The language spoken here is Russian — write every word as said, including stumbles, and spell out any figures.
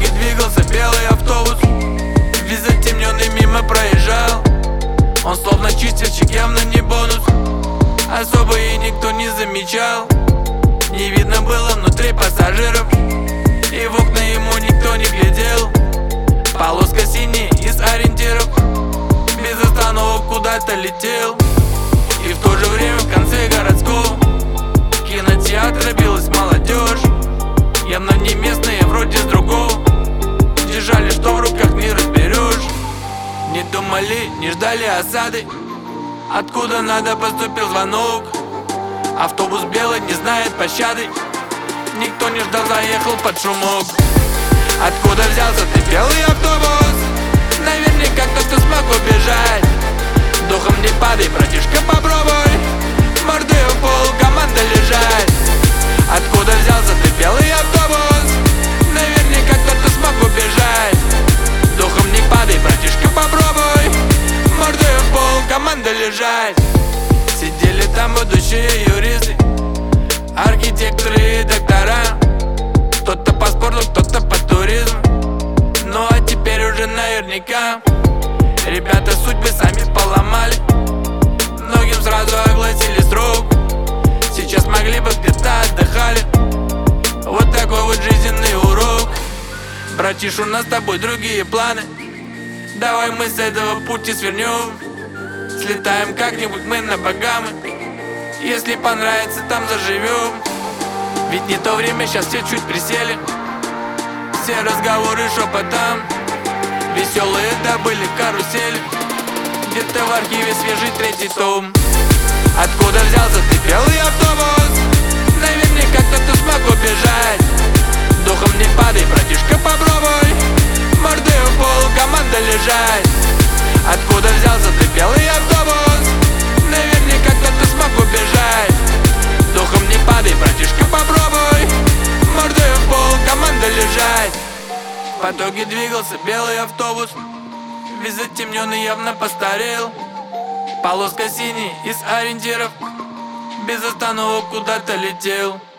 дороге двигался белый автобус, весь затемненный мимо проезжал. Он словно чистильщик, явно не бонус, особо и никто не замечал. Не видно было внутри пассажиров, и в окна ему никто не глядел. Полоска синяя из ориентиров, без остановок куда-то летел. И в то же время в конце городского кинотеатра билась молодежь, явно не местные, вроде с другого. Держали, что в руках не разберешь. Не думали, не ждали осады, откуда надо поступил звонок. Автобус белый не знает пощады, никто не ждал, заехал под шумок. Откуда взялся ты, белый автобус? Наверняка кто-то смог убежать. Духом не падай, братишка, попробуй мордой в пол, команда лежать. Откуда взялся ты, белый автобус? Наверняка кто-то смог убежать. Духом не падай, братишка, попробуй мордой в пол, команда лежать. Сидели там будущие юристы, архитекторы и доктора. Кто-то по спорту, кто-то по туризму, ну а теперь уже наверняка ребята судьбы сами поломали, многим сразу огласили срок. Сейчас могли бы где-то отдыхали. Вот такой вот жизненный урок. Братиш, у нас с тобой другие планы, давай мы с этого пути свернем. Слетаем как-нибудь мы на Багамы, если понравится, там заживем. Ведь не то время, сейчас все чуть присели, все разговоры шепотом, веселые да были карусели. Где-то в архиве свежий третий том. Откуда взялся ты, белый автобус? Наверняка кто-то смог убежать. Духом не падай, братишка, попробуй мордой в пол, команда лежать. Откуда взялся ты, белый автобус? Наверняка кто-то смог убежать. Духом не падай, братишка, попробуй мордой в пол, команда лежать. В потоке двигался белый автобус, весь затемненный, явно постарел. Полоска синяя из ориентиров, без остановок куда-то летел.